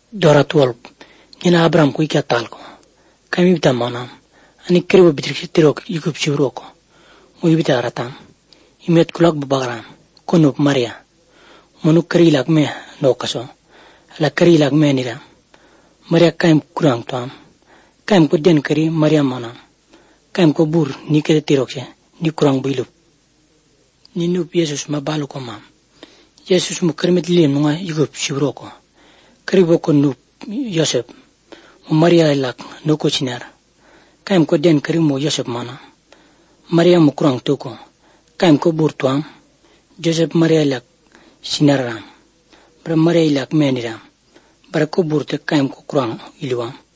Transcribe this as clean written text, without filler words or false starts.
dora 12 ngina Abraham ku ikya talko kami bita manam ani kribo bitrikshi tirok yukup chibroko mu bita ratam imet kulak babagaram konup Maria monu kari lak me no kaso la kari lak me nira Maria kaim kurang tuam kaim ko den kari Maria manam kaim ko bur ni kete tirokse ni kurang bilup ni nup Yesus mabalu ko mam Yesus mu kermet lim nunga yukup chibroko kribo ko nup Yosef Maria lak no ko chinar kaim ko den kari mo Yosef mana Maria mu kurang tuko kaim ko bur tuam Joseph Maria lak sinaram bar Maria lak meniram bar ko bur te kaim ko kurang iluam